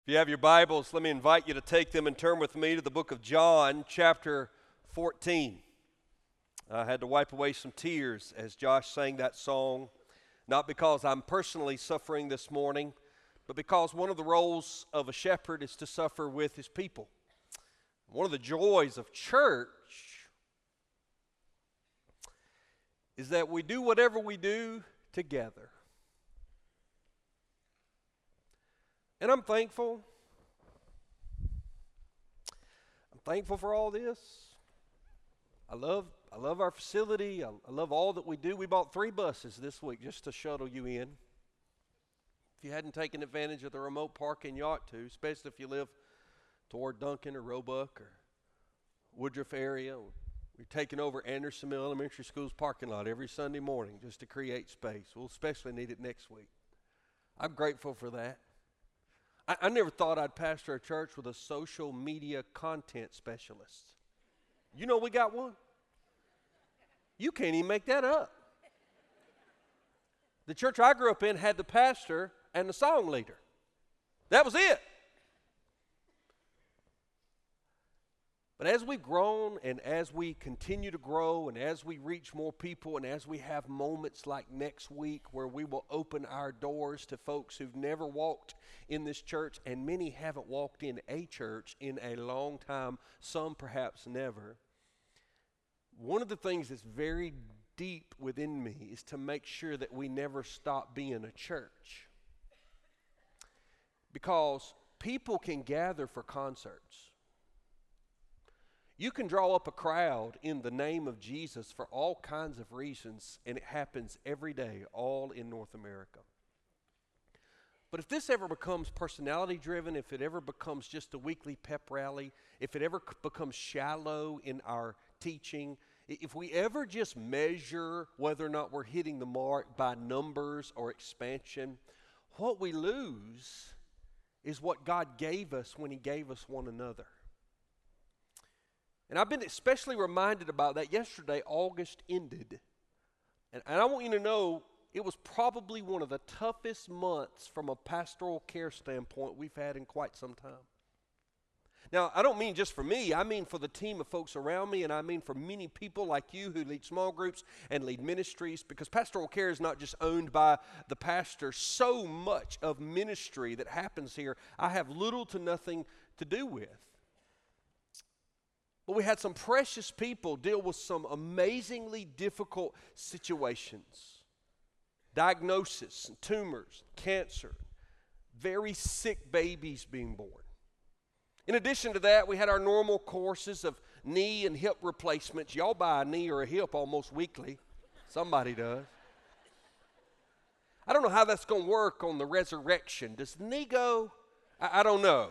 If you have your Bibles, let me invite you to take them and turn with me to the book of John, chapter 14. I had to wipe away some tears as Josh sang that song, not because I'm personally suffering this morning, but because one of the roles of a shepherd is to suffer with his people. One of the joys of church is that we do whatever we do together. And I'm thankful. I'm thankful for all this. I love our facility. I love all that we do. We bought 3 buses this week just to shuttle you in. If you hadn't taken advantage of the remote parking, you ought to, especially if you live toward Duncan or Roebuck or Woodruff area. We're taking over Andersonville Elementary School's parking lot every Sunday morning just to create space. We'll especially need it next week. I'm grateful for that. I never thought I'd pastor a church with a social media content specialist. You know we got one? You can't even make that up. The church I grew up in had the pastor and the song leader. That was it. But as we've grown and as we continue to grow and as we reach more people and as we have moments like next week where we will open our doors to folks who've never walked in this church, and many haven't walked in a church in a long time, some perhaps never, one of the things that's very deep within me is to make sure that we never stop being a church. Because people can gather for concerts. You can draw up a crowd in the name of Jesus for all kinds of reasons, and it happens every day, all in North America. But if this ever becomes personality-driven, if it ever becomes just a weekly pep rally, if it ever becomes shallow in our teaching, if we ever just measure whether or not we're hitting the mark by numbers or expansion, what we lose is what God gave us when He gave us one another. And I've been especially reminded about that yesterday. August ended. And I want you to know it was probably one of the toughest months from a pastoral care standpoint we've had in quite some time. Now, I don't mean just for me. I mean for the team of folks around me, and I mean for many people like you who lead small groups and lead ministries, because pastoral care is not just owned by the pastor. So much of ministry that happens here I have little to nothing to do with. But we had some precious people deal with some amazingly difficult situations. Diagnosis, and tumors, cancer, very sick babies being born. In addition to that, we had our normal courses of knee and hip replacements. Y'all buy a knee or a hip almost weekly. Somebody does. I don't know how that's going to work on the resurrection. Does the knee go? I don't know.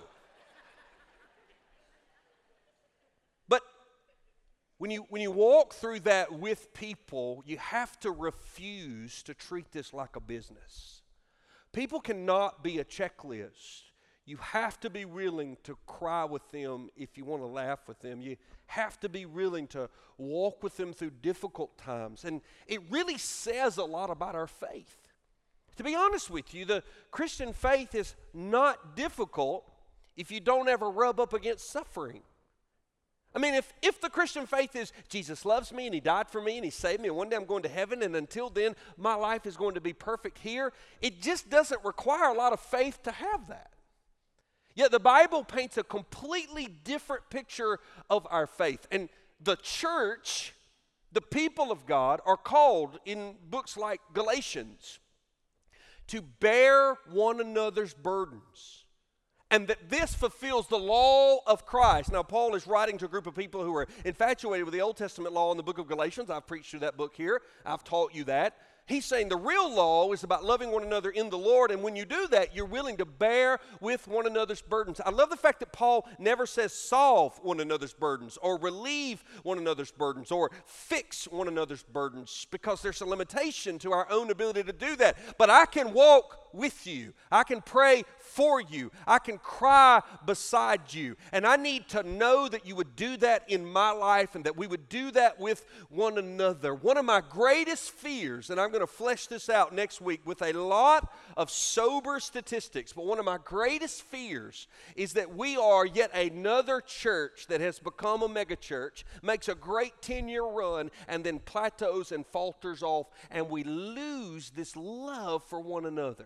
When you walk through that with people, you have to refuse to treat this like a business. People cannot be a checklist. You have to be willing to cry with them if you want to laugh with them. You have to be willing to walk with them through difficult times. And it really says a lot about our faith. To be honest with you, the Christian faith is not difficult if you don't ever rub up against suffering. I mean, if the Christian faith is Jesus loves me and He died for me and He saved me and one day I'm going to heaven and until then my life is going to be perfect here, it just doesn't require a lot of faith to have that. Yet the Bible paints a completely different picture of our faith. And the church, the people of God, are called in books like Galatians to bear one another's burdens. And that this fulfills the law of Christ. Now, Paul is writing to a group of people who are infatuated with the Old Testament law in the book of Galatians. I've preached through that book here. I've taught you that. He's saying the real law is about loving one another in the Lord. And when you do that, you're willing to bear with one another's burdens. I love the fact that Paul never says solve one another's burdens or relieve one another's burdens or fix one another's burdens, because there's a limitation to our own ability to do that. But I can walk with you. I can pray for you. I can cry beside you. And I need to know that you would do that in my life and that we would do that with one another. One of my greatest fears, and I'm going to flesh this out next week with a lot of sober statistics, but one of my greatest fears is that we are yet another church that has become a megachurch, makes a great 10-year run, and then plateaus and falters off, and we lose this love for one another.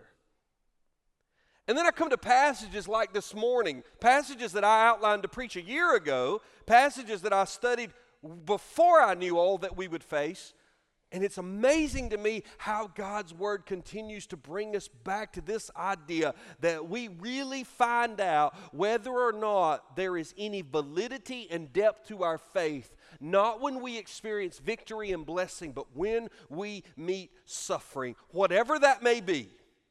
And then I come to passages like this morning, passages that I outlined to preach a year ago, passages that I studied before I knew all that we would face. And it's amazing to me how God's Word continues to bring us back to this idea that we really find out whether or not there is any validity and depth to our faith, not when we experience victory and blessing, but when we meet suffering, whatever that may be.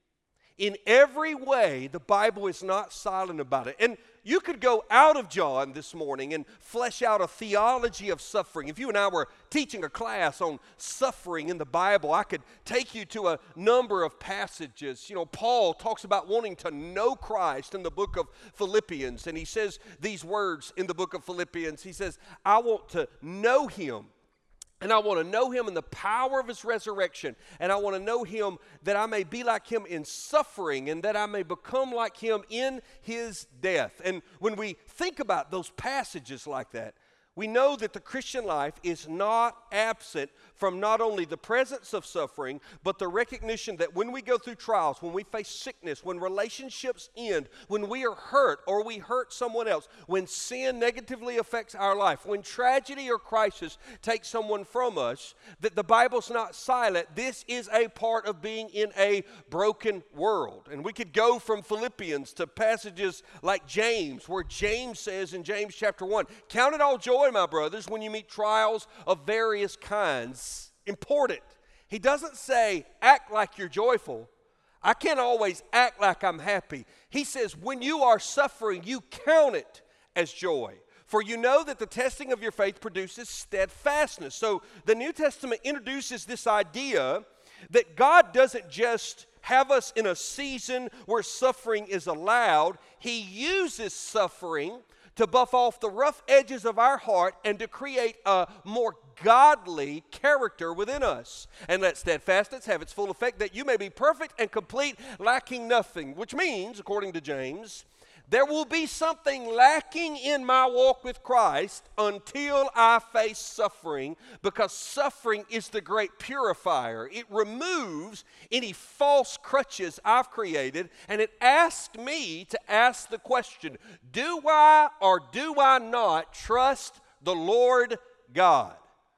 In every way, the Bible is not silent about it. And you could go out of John this morning and flesh out a theology of suffering. If you and I were teaching a class on suffering in the Bible, I could take you to a number of passages. You know, Paul talks about wanting to know Christ in the book of Philippians, and he says these words in the book of Philippians. He says, I want to know him. And I want to know him in the power of his resurrection. And I want to know him that I may be like him in suffering and that I may become like him in his death. And when we think about those passages like that, we know that the Christian life is not absent from not only the presence of suffering, but the recognition that when we go through trials, when we face sickness, when relationships end, when we are hurt or we hurt someone else, when sin negatively affects our life, when tragedy or crisis takes someone from us, that the Bible's not silent. This is a part of being in a broken world. And we could go from Philippians to passages like James, where James says in James chapter 1, count it all joy, my brothers, when you meet trials of various kinds. Important. He doesn't say, act like you're joyful. I can't always act like I'm happy. He says, when you are suffering, you count it as joy. For you know that the testing of your faith produces steadfastness. So the New Testament introduces this idea that God doesn't just have us in a season where suffering is allowed. He uses suffering to buff off the rough edges of our heart and to create a more godly character within us. And let steadfastness have its full effect, that you may be perfect and complete, lacking nothing. Which means, according to James, there will be something lacking in my walk with Christ until I face suffering, because suffering is the great purifier. It removes any false crutches I've created, and it asks me to ask the question, do I or do I not trust the Lord God?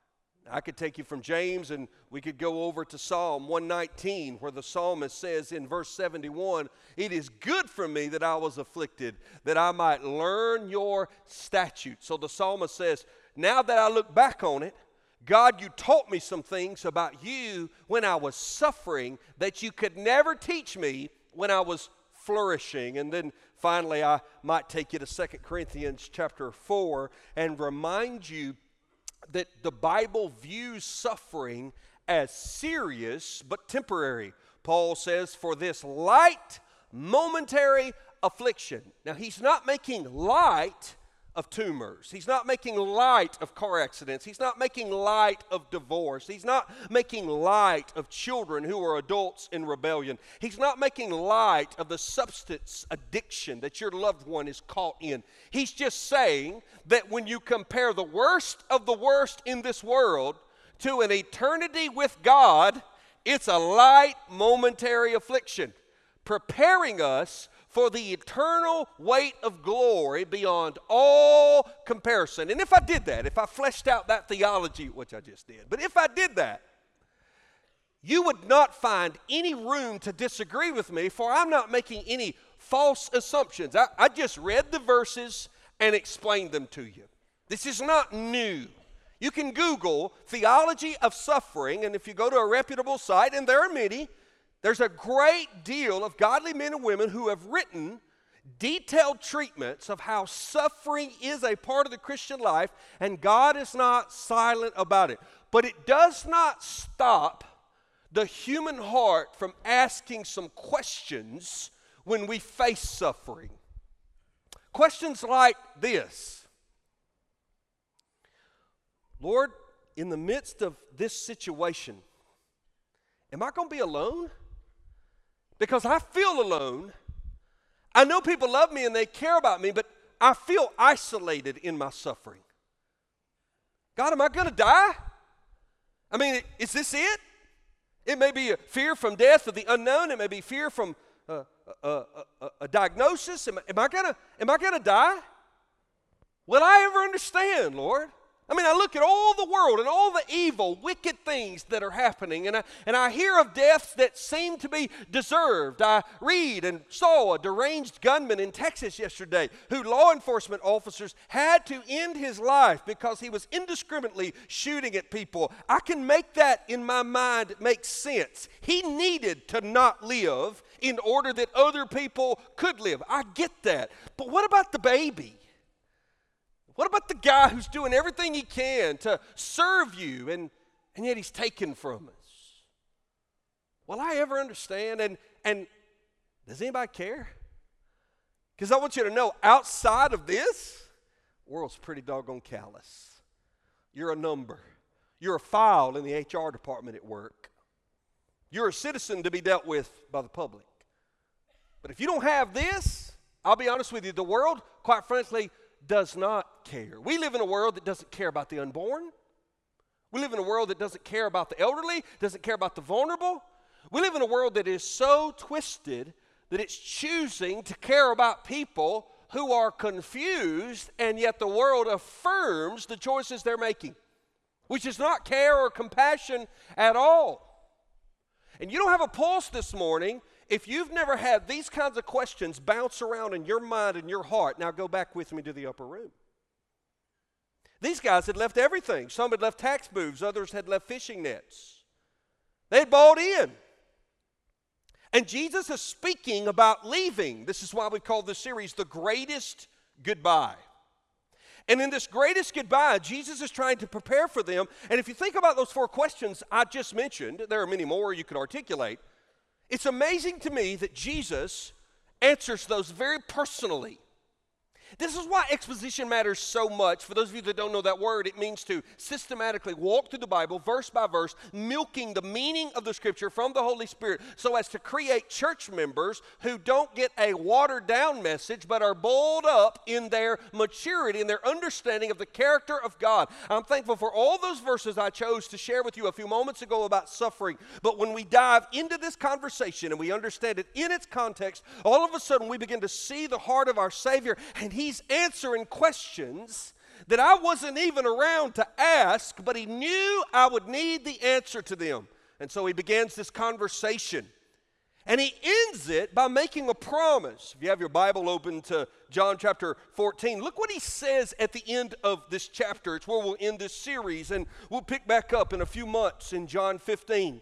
I could take you from James and we could go over to Psalm 119, where the psalmist says in verse 71, it is good for me that I was afflicted, that I might learn your statutes. So the psalmist says, now that I look back on it, God, you taught me some things about you when I was suffering that you could never teach me when I was flourishing. And then finally, I might take you to 2 Corinthians chapter 4 and remind you that the Bible views suffering as serious but temporary. Paul says, for this light, momentary affliction. Now, he's not making light of tumors. He's not making light of car accidents. He's not making light of divorce. He's not making light of children who are adults in rebellion. He's not making light of the substance addiction that your loved one is caught in. He's just saying that when you compare the worst of the worst in this world to an eternity with God, it's a light momentary affliction, preparing us for the eternal weight of glory beyond all comparison. And if I did that, if I fleshed out that theology, which I just did, but if I did that, you would not find any room to disagree with me, for I'm not making any false assumptions. I just read the verses and explained them to you. This is not new. You can Google theology of suffering, and if you go to a reputable site, and there are many, there's a great deal of godly men and women who have written detailed treatments of how suffering is a part of the Christian life, and God is not silent about it. But it does not stop the human heart from asking some questions when we face suffering. Questions like this: Lord, in the midst of this situation, am I going to be alone? Because I feel alone. I know people love me and they care about me, but I feel isolated in my suffering. God, am I going to die? I mean, is this it? It may be a fear from death of the unknown. It may be fear from a diagnosis. Am I gonna die? Will I ever understand, Lord? I mean, I look at all the world and all the evil, wicked things that are happening, and I hear of deaths that seem to be deserved. I read and saw a deranged gunman in Texas yesterday who law enforcement officers had to end his life because he was indiscriminately shooting at people. I can make that in my mind make sense. He needed to not live in order that other people could live. I get that. But what about the baby? What about the guy who's doing everything he can to serve you and yet he's taken from us? Will I ever understand? And does anybody care? Because I want you to know, outside of this, the world's pretty doggone callous. You're a number. You're a file in the HR department at work. You're a citizen to be dealt with by the public. But if you don't have this, I'll be honest with you, the world, quite frankly, does not care. We live in a world that doesn't care about the unborn. We live in a world that doesn't care about the elderly, doesn't care about the vulnerable. We live in a world that is so twisted that it's choosing to care about people who are confused, and yet the world affirms the choices they're making, which is not care or compassion at all. And you don't have a pulse this morning if you've never had these kinds of questions bounce around in your mind and your heart. Now go back with me to the upper room. These guys had left everything. Some had left tax booths. Others had left fishing nets. They had bought in. And Jesus is speaking about leaving. This is why we call this series The Greatest Goodbye. And in this greatest goodbye, Jesus is trying to prepare for them. And if you think about those 4 questions I just mentioned, there are many more you could articulate. It's amazing to me that Jesus answers those very personally. This is why exposition matters so much. For those of you that don't know that word, it means to systematically walk through the Bible verse by verse, milking the meaning of the Scripture from the Holy Spirit so as to create church members who don't get a watered-down message but are boiled up in their maturity and their understanding of the character of God. I'm thankful for all those verses I chose to share with you a few moments ago about suffering. But when we dive into this conversation and we understand it in its context, all of a sudden we begin to see the heart of our Savior, and He's answering questions that I wasn't even around to ask, but He knew I would need the answer to them. And so He begins this conversation. And He ends it by making a promise. If you have your Bible open to John chapter 14, look what He says at the end of this chapter. It's where we'll end this series, and we'll pick back up in a few months in John 15.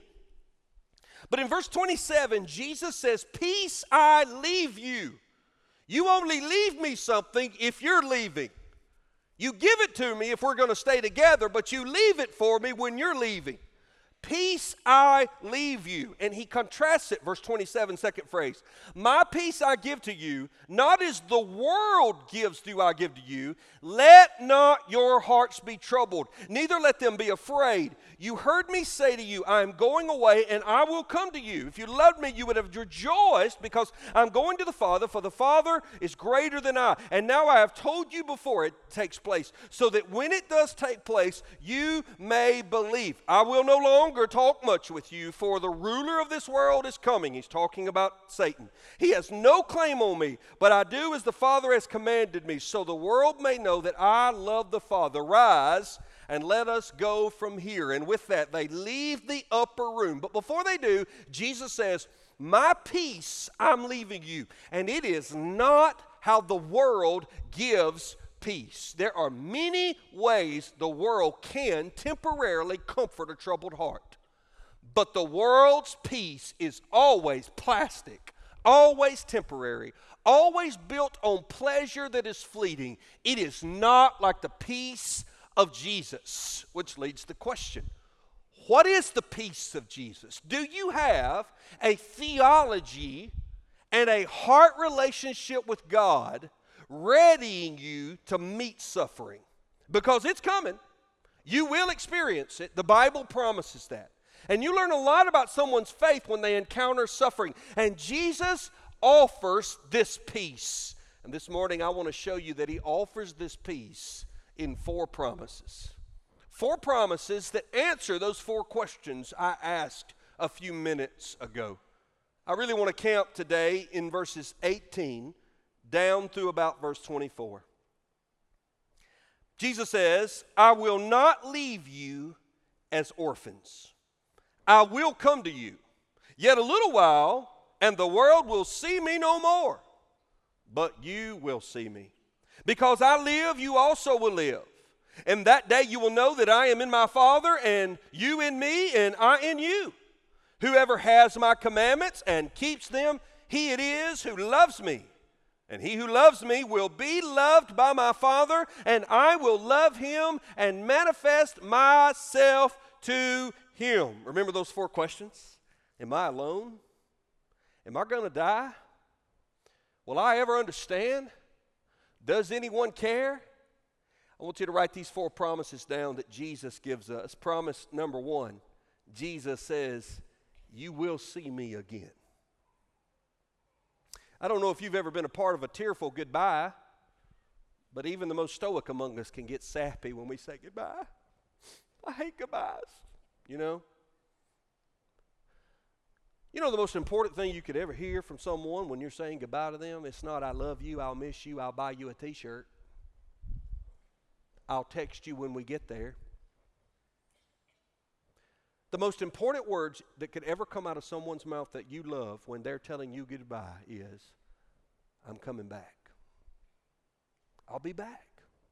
But in verse 27, Jesus says, "Peace I leave you. You only leave me something if you're leaving. You give it to me if we're going to stay together, but you leave it for me when you're leaving. Peace I leave you." And He contrasts it, verse 27, second phrase. "My peace I give to you, not as the world gives do I give to you. Let not your hearts be troubled, neither let them be afraid. You heard me say to you, I am going away, and I will come to you. If you loved me, you would have rejoiced, because I'm going to the Father, for the Father is greater than I. And now I have told you before it takes place, so that when it does take place, you may believe. I will no longer talk much with you, for the ruler of this world is coming." He's talking about Satan. "He has no claim on me, but I do as the Father has commanded me, so the world may know that I love the Father. Rise and let us go from here." And with that, they leave the upper room. But before they do, Jesus says, "My peace I'm leaving you." And it is not how the world gives peace. There are many ways the world can temporarily comfort a troubled heart. But the world's peace is always plastic, always temporary, always built on pleasure that is fleeting. It is not like the peace of Jesus, which leads to the question, What is the peace of Jesus? Do you have a theology and a heart relationship with God readying you to meet suffering? Because it's coming. You will experience it. The Bible promises that. And you learn a lot about someone's faith when they encounter suffering. And Jesus offers this peace. And this morning I want to show you that he offers this peace in 4 promises. 4 promises that answer those 4 questions I asked a few minutes ago. I really want to camp today in verses 18 down through about verse 24. Jesus says, I will not leave you as orphans. I will come to you. Yet a little while, and the world will see me no more. But you will see me. Because I live, you also will live. And that day you will know that I am in my Father, and you in me, and I in you. Whoever has my commandments and keeps them, he it is who loves me. And he who loves me will be loved by my Father, and I will love him and manifest myself to him. Remember those 4 questions? Am I alone? Am I going to die? Will I ever understand? Does anyone care? I want you to write these 4 promises down that Jesus gives us. Promise number 1, Jesus says, you will see me again. I don't know if you've ever been a part of a tearful goodbye, but even the most stoic among us can get sappy when we say goodbye. I hate goodbyes, you know. You know the most important thing you could ever hear from someone when you're saying goodbye to them? It's not, I love you, I'll miss you, I'll buy you a t-shirt. I'll text you when we get there. The most important words that could ever come out of someone's mouth that you love when they're telling you goodbye is, I'm coming back. I'll be back.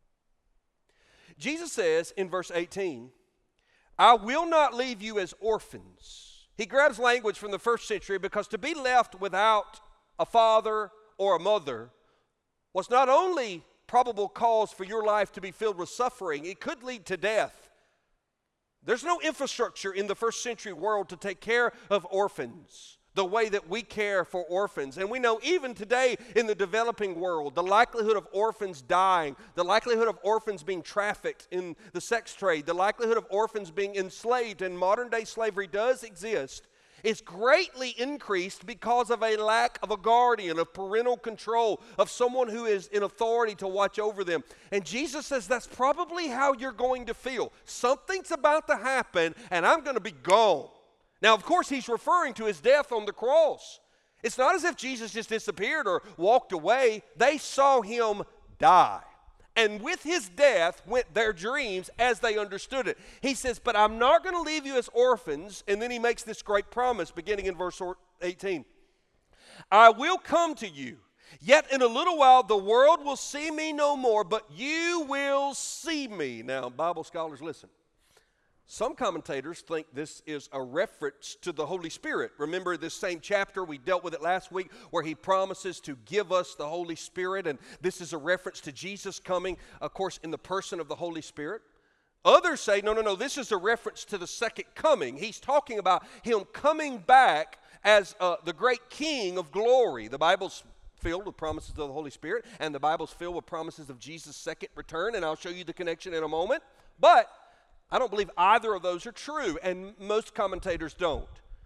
Jesus says in verse 18, I will not leave you as orphans. He grabs language from the first century because to be left without a father or a mother was not only probable cause for your life to be filled with suffering, it could lead to death. There's no infrastructure in the first century world to take care of orphans the way that we care for orphans. And we know even today in the developing world, the likelihood of orphans dying, the likelihood of orphans being trafficked in the sex trade, the likelihood of orphans being enslaved, and modern day slavery does exist, is greatly increased because of a lack of a guardian, of parental control, of someone who is in authority to watch over them. And Jesus says that's probably how you're going to feel. Something's about to happen and I'm going to be gone. Now, of course, he's referring to his death on the cross. It's not as if Jesus just disappeared or walked away. They saw him die. And with his death went their dreams as they understood it. He says, but I'm not going to leave you as orphans. And then he makes this great promise beginning in verse 18. I will come to you. Yet in a little while the world will see me no more, but you will see me. Now, Bible scholars, listen. Some commentators think this is a reference to the Holy Spirit. Remember this same chapter, we dealt with it last week, where he promises to give us the Holy Spirit, and this is a reference to Jesus coming, of course, in the person of the Holy Spirit. Others say, no, this is a reference to the second coming. He's talking about him coming back as the great King of glory. The Bible's filled with promises of the Holy Spirit, and the Bible's filled with promises of Jesus' second return, and I'll show you the connection in a moment. But I don't believe either of those are true, and most commentators don't.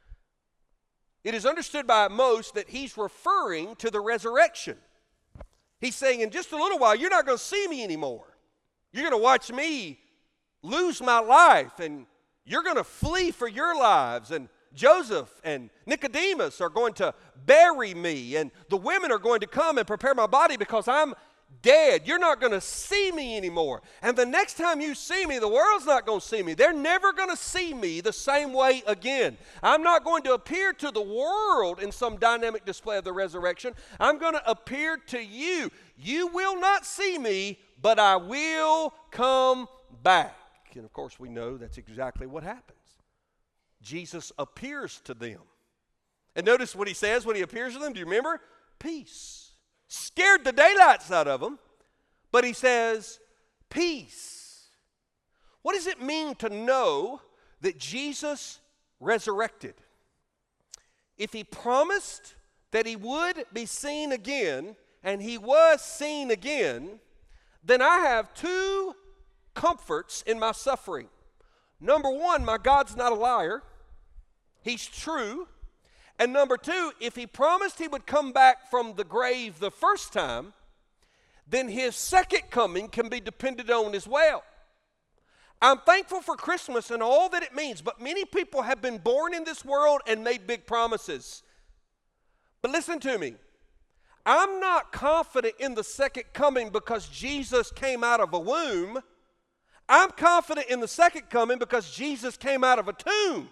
It is understood by most that he's referring to the resurrection. He's saying, in just a little while, you're not going to see me anymore. You're going to watch me lose my life, and you're going to flee for your lives, and Joseph and Nicodemus are going to bury me, and the women are going to come and prepare my body because I'm dead. You're not going to see me anymore. And the next time you see me, the world's not going to see me. They're never going to see me the same way again. I'm not going to appear to the world in some dynamic display of the resurrection. I'm going to appear to you. You will not see me, but I will come back. And of course, we know that's exactly what happens. Jesus appears to them. And notice what he says when he appears to them. Do you remember? Peace. Scared the daylights out of them, but he says, peace. What does it mean to know that Jesus resurrected, if he promised that he would be seen again, and he was seen again, then I have two comforts in my suffering. Number one, my God's not a liar. He's true. And number two, if he promised he would come back from the grave the first time, then his second coming can be depended on as well. I'm thankful for Christmas and all that it means, but many people have been born in this world and made big promises. But listen to me. I'm not confident in the second coming because Jesus came out of a womb. I'm confident in the second coming because Jesus came out of a tomb.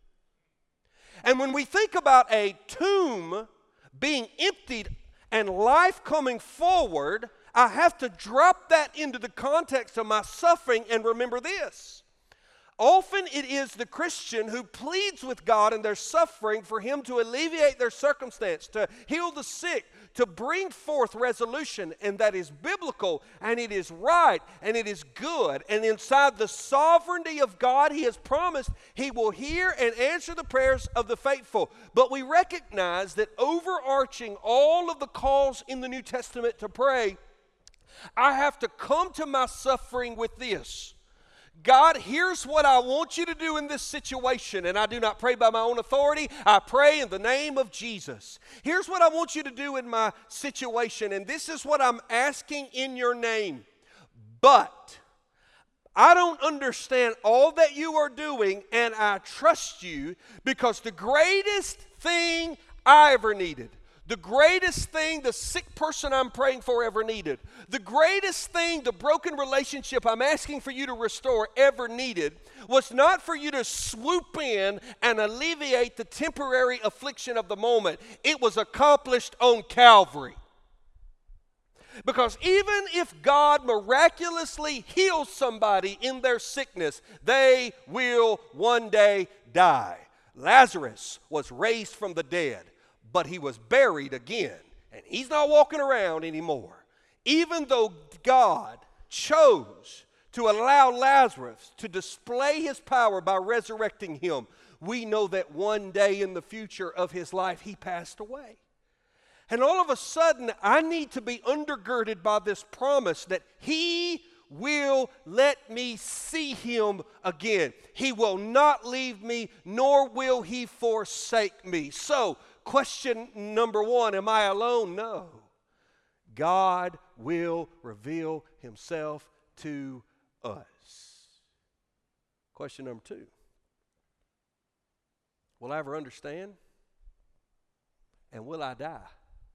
And when we think about a tomb being emptied and life coming forward, I have to drop that into the context of my suffering and remember this. Often it is the Christian who pleads with God in their suffering for him to alleviate their circumstance, to heal the sick, to bring forth resolution, and that is biblical, and it is right, and it is good. And inside the sovereignty of God, he has promised he will hear and answer the prayers of the faithful. But we recognize that overarching all of the calls in the New Testament to pray, I have to come to my suffering with this. God, here's what I want you to do in this situation, and I do not pray by my own authority. I pray in the name of Jesus. Here's what I want you to do in my situation, and this is what I'm asking in your name. But I don't understand all that you are doing, and I trust you because the greatest thing I ever needed, the greatest thing the sick person I'm praying for ever needed, the greatest thing the broken relationship I'm asking for you to restore ever needed was not for you to swoop in and alleviate the temporary affliction of the moment. It was accomplished on Calvary. Because even if God miraculously heals somebody in their sickness, they will one day die. Lazarus was raised from the dead, but he was buried again, and he's not walking around anymore. Even though God chose to allow Lazarus to display his power by resurrecting him, we know that one day in the future of his life, he passed away. And all of a sudden, I need to be undergirded by this promise that he will let me see him again. He will not leave me, nor will he forsake me. So, question number one, am I alone? No. God will reveal himself to us. Question number two, will I ever understand? And will I die?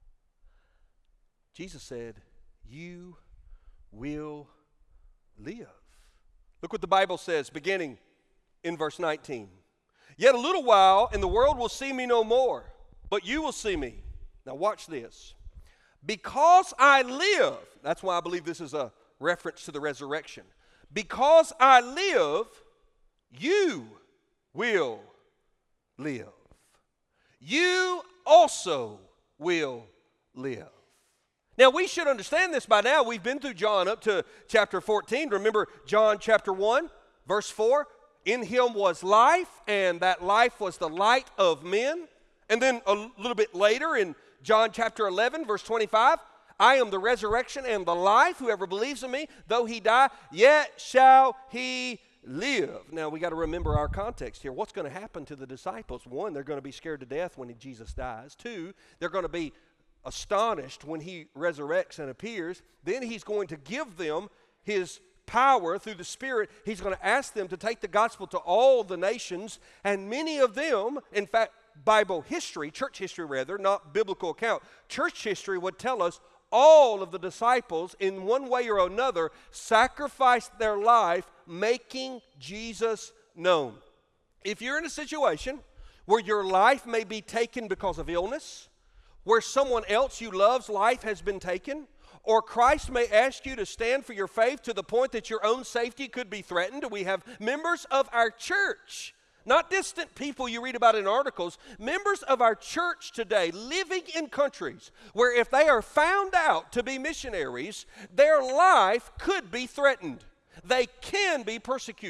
Jesus said, you will live. Look what the Bible says, beginning in verse 19. Yet a little while, and the world will see me no more, but you will see me. Now watch this. Because I live, that's why I believe this is a reference to the resurrection. Because I live, you will live. You also will live. Now, we should understand this by now. We've been through John up to chapter 14. Remember John chapter 1, verse 4? In him was life, and that life was the light of men. And then a little bit later in John chapter 11, verse 25, I am the resurrection and the life. Whoever believes in me, though he die, yet shall he live. Now, we got to remember our context here. What's going to happen to the disciples? One, they're going to be scared to death when Jesus dies. Two, they're going to be astonished when he resurrects and appears. Then he's going to give them his power through the Spirit. He's going to ask them to take the gospel to all the nations, and many of them, in fact, Bible history, church history rather, not biblical account, church history would tell us all of the disciples in one way or another sacrificed their life making Jesus known. If you're in a situation where your life may be taken because of illness, where someone else you love's life has been taken, or Christ may ask you to stand for your faith to the point that your own safety could be threatened. We have members of our church, not distant people you read about in articles, members of our church today living in countries where if they are found out to be missionaries, their life could be threatened. They can be persecuted.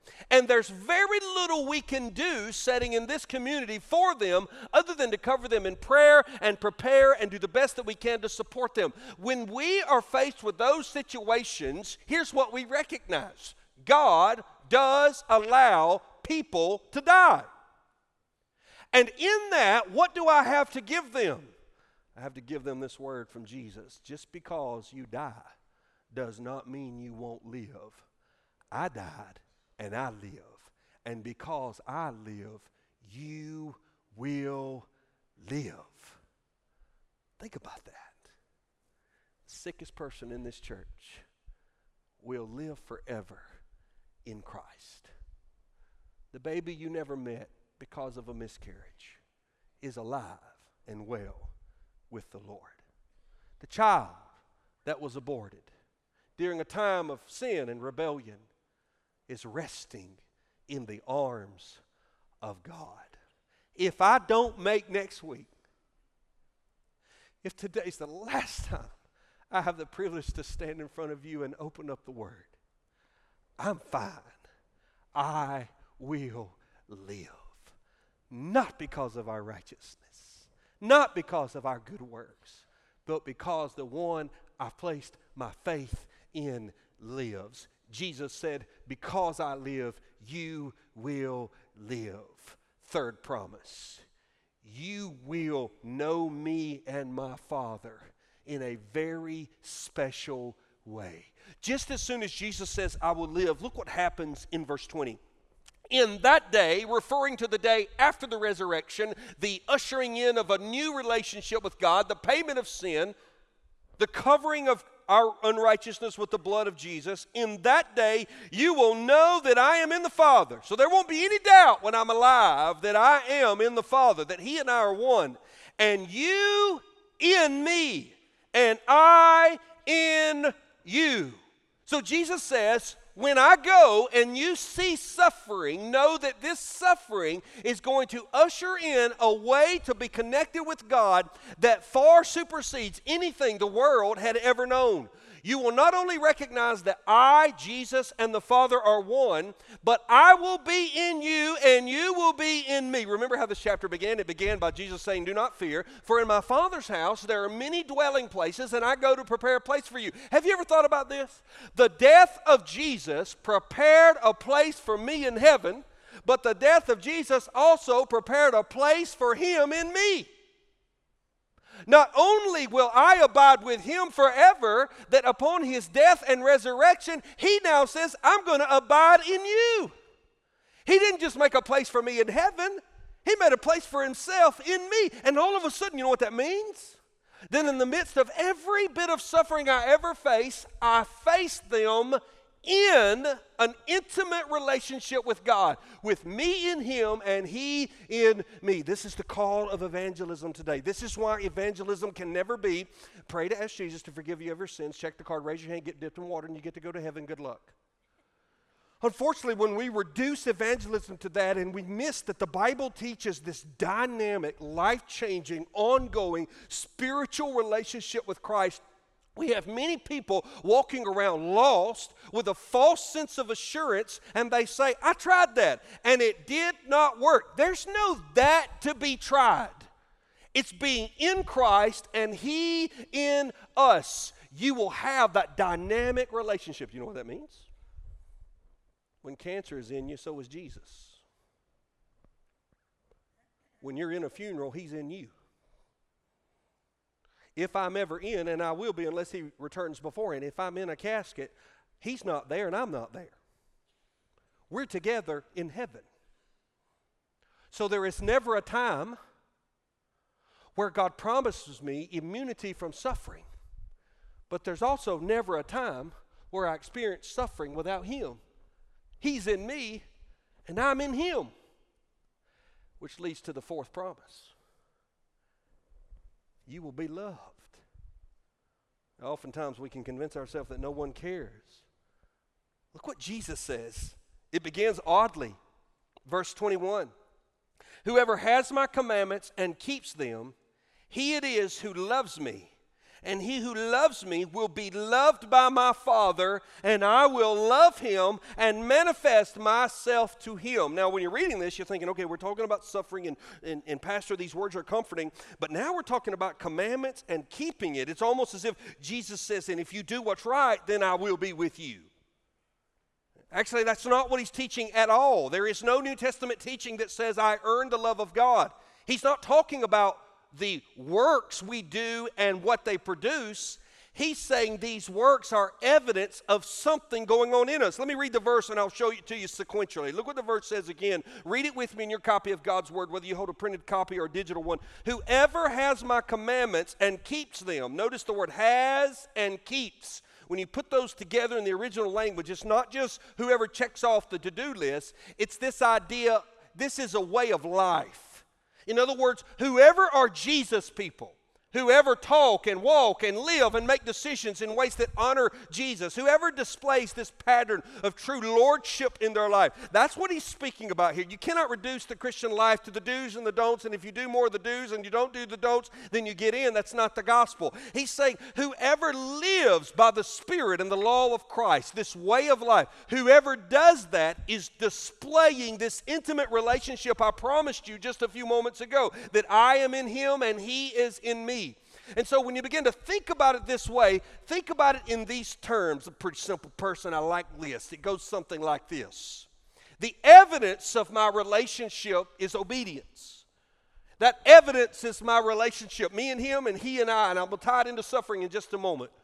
And there's very little we can do setting in this community for them other than to cover them in prayer and prepare and do the best that we can to support them. When we are faced with those situations, here's what we recognize. God does allow people to die. And in that, what do I have to give them? I have to give them this word from Jesus. Just because you die does not mean you won't live. I died and I live. And because I live, you will live. Think about that. The sickest person in this church will live forever in Christ. The baby you never met because of a miscarriage is alive and well with the Lord. The child that was aborted during a time of sin and rebellion is resting in the arms of God. If I don't make next week, if today's the last time I have the privilege to stand in front of you and open up the Word, I'm fine. I will live. Not because of our righteousness, not because of our good works, but because the one I've placed my faith in lives. Jesus said, because I live, you will live. Third promise, you will know me and my Father in a very special way. Just as soon as Jesus says, I will live, look what happens in verse 20. In that day, referring to the day after the resurrection, the ushering in of a new relationship with God, the payment of sin, the covering of our unrighteousness with the blood of Jesus, in that day you will know that I am in the Father. So there won't be any doubt when I'm alive that I am in the Father, that He and I are one. And you in me, and I in you. So Jesus says, when I go and you see suffering, know that this suffering is going to usher in a way to be connected with God that far supersedes anything the world had ever known. You will not only recognize that I, Jesus, and the Father are one, but I will be in you and you will be in me. Remember how this chapter began? It began by Jesus saying, do not fear, for in my Father's house there are many dwelling places, and I go to prepare a place for you. Have you ever thought about this? The death of Jesus prepared a place for me in heaven, but the death of Jesus also prepared a place for Him in me. Not only will I abide with Him forever, that upon His death and resurrection, He now says, I'm going to abide in you. He didn't just make a place for me in heaven. He made a place for Himself in me. And all of a sudden, you know what that means? Then in the midst of every bit of suffering I ever face, I face them in an intimate relationship with God, with me in Him and He in me. This is the call of evangelism today. This is why evangelism can never be pray to ask Jesus to forgive you of your sins, check the card, raise your hand, get dipped in water, and you get to go to heaven. Good luck. Unfortunately, when we reduce evangelism to that and we miss that the Bible teaches this dynamic, life-changing, ongoing spiritual relationship with Christ, we have many people walking around lost with a false sense of assurance, and they say, I tried that, and it did not work. There's no that to be tried. It's being in Christ and He in us. You will have that dynamic relationship. You know what that means? When cancer is in you, so is Jesus. When you're in a funeral, He's in you. If I'm ever in, and I will be unless He returns beforehand, if I'm in a casket, He's not there and I'm not there. We're together in heaven. So there is never a time where God promises me immunity from suffering. But there's also never a time where I experience suffering without Him. He's in me and I'm in Him. Which leads to the fourth promise. You will be loved. Oftentimes we can convince ourselves that no one cares. Look what Jesus says. It begins oddly. Verse 21. Whoever has my commandments and keeps them, he it is who loves me. And he who loves me will be loved by my Father, and I will love him and manifest myself to him. Now, when you're reading this, you're thinking, okay, we're talking about suffering, and Pastor, these words are comforting. But now we're talking about commandments and keeping it. It's almost as if Jesus says, and if you do what's right, then I will be with you. Actually, that's not what he's teaching at all. There is no New Testament teaching that says, I earned the love of God. He's not talking about the works we do and what they produce. He's saying these works are evidence of something going on in us. Let me read the verse and I'll show it to you sequentially. Look what the verse says again. Read it with me in your copy of God's Word, whether you hold a printed copy or a digital one. Whoever has my commandments and keeps them. Notice the word has and keeps. When you put those together in the original language, it's not just whoever checks off the to-do list. It's this idea, this is a way of life. In other words, whoever are Jesus people, whoever talk and walk and live and make decisions in ways that honor Jesus, whoever displays this pattern of true lordship in their life, that's what he's speaking about here. You cannot reduce the Christian life to the do's and the don'ts, and if you do more of the do's and you don't do the don'ts, then you get in. That's not the gospel. He's saying whoever lives by the Spirit and the law of Christ, this way of life, whoever does that is displaying this intimate relationship I promised you just a few moments ago, that I am in him and he is in me. And so when you begin to think about it this way, think about it in these terms. A pretty simple person, I like lists. It goes something like this. The evidence of my relationship is obedience. That evidence is my relationship, me and him and he and I, and I'm going to tie it into suffering in just a moment.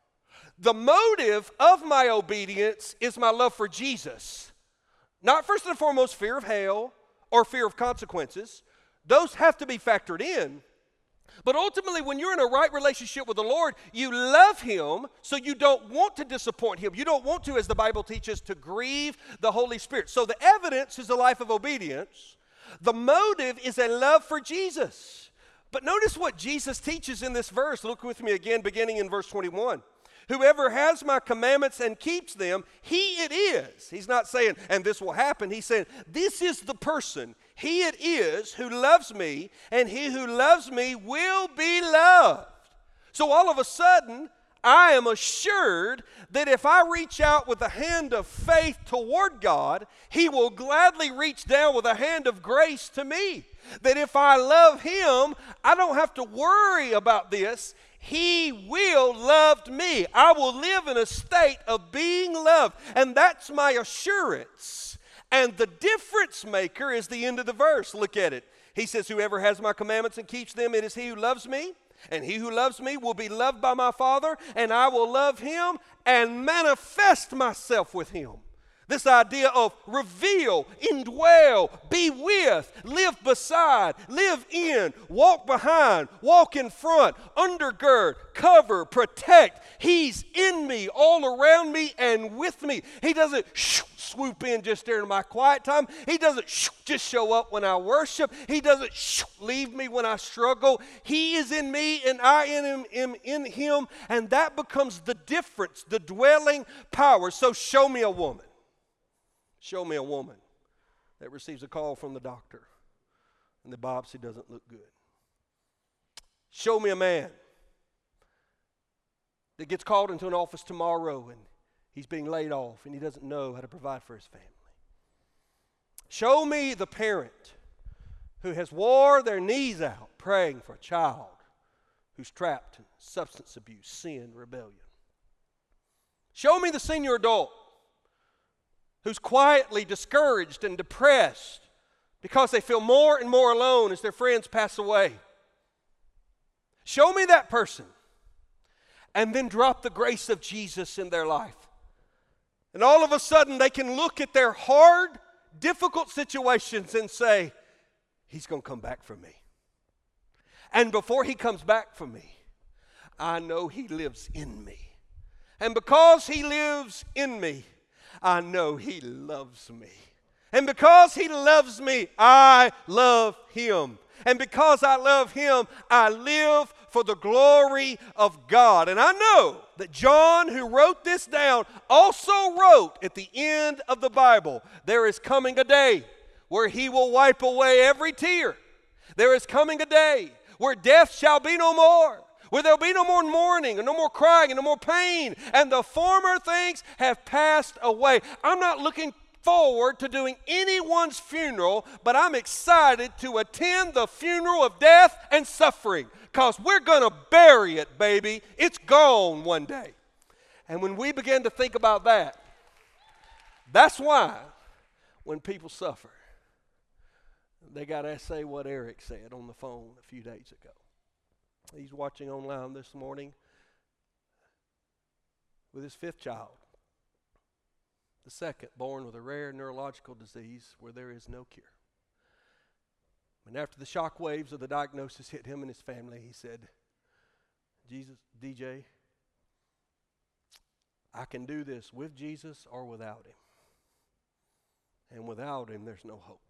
The motive of my obedience is my love for Jesus. Not first and foremost fear of hell or fear of consequences. Those have to be factored in. But ultimately, when you're in a right relationship with the Lord, you love him, so you don't want to disappoint him. You don't want to, as the Bible teaches, to grieve the Holy Spirit. So the evidence is a life of obedience. The motive is a love for Jesus. But notice what Jesus teaches in this verse. Look with me again, beginning in verse 21. Whoever has my commandments and keeps them, he it is. He's not saying, and this will happen. He's saying, this is the person. He it is who loves me, and he who loves me will be loved. So all of a sudden, I am assured that if I reach out with a hand of faith toward God, he will gladly reach down with a hand of grace to me. That if I love him, I don't have to worry about this. He will love me. I will live in a state of being loved. And that's my assurance. And the difference maker is the end of the verse. Look at it. He says, whoever has my commandments and keeps them, it is he who loves me. And he who loves me will be loved by my Father, and I will love him and manifest myself with him. This idea of reveal, indwell, be with, live beside, live in, walk behind, walk in front, undergird, cover, protect. He's in me, all around me, and with me. He doesn't swoop in just during my quiet time. He doesn't just show up when I worship. He doesn't leave me when I struggle. He is in me, and I am in him, and that becomes the difference, the dwelling power. So show me a woman. Show me a woman that receives a call from the doctor and the biopsy doesn't look good. Show me a man that gets called into an office tomorrow and he's being laid off and he doesn't know how to provide for his family. Show me the parent who has wore their knees out praying for a child who's trapped in substance abuse, sin, rebellion. Show me the senior adult who's quietly discouraged and depressed because they feel more and more alone as their friends pass away. Show me that person, and then drop the grace of Jesus in their life. And all of a sudden they can look at their hard, difficult situations and say, he's going to come back for me. And before he comes back for me, I know he lives in me. And because he lives in me, I know he loves me. And because he loves me, I love him. And because I love him, I live for the glory of God. And I know that John, who wrote this down, also wrote at the end of the Bible, there is coming a day where he will wipe away every tear. There is coming a day where death shall be no more, where there'll be no more mourning and no more crying and no more pain, and the former things have passed away. I'm not looking forward to doing anyone's funeral, but I'm excited to attend the funeral of death and suffering, because we're going to bury it, baby. It's gone one day. And when we begin to think about that, that's why when people suffer, they got to say what Eric said on the phone a few days ago. He's watching online this morning with his 5th child, the 2nd born with a rare neurological disease where there is no cure. And after the shock waves of the diagnosis hit him and his family, he said, DJ, I can do this with Jesus or without him. And without him, there's no hope.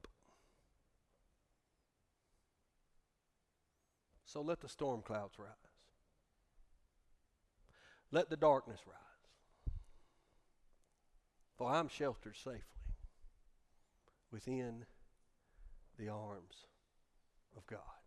So let the storm clouds rise. Let the darkness rise. For I'm sheltered safely within the arms of God.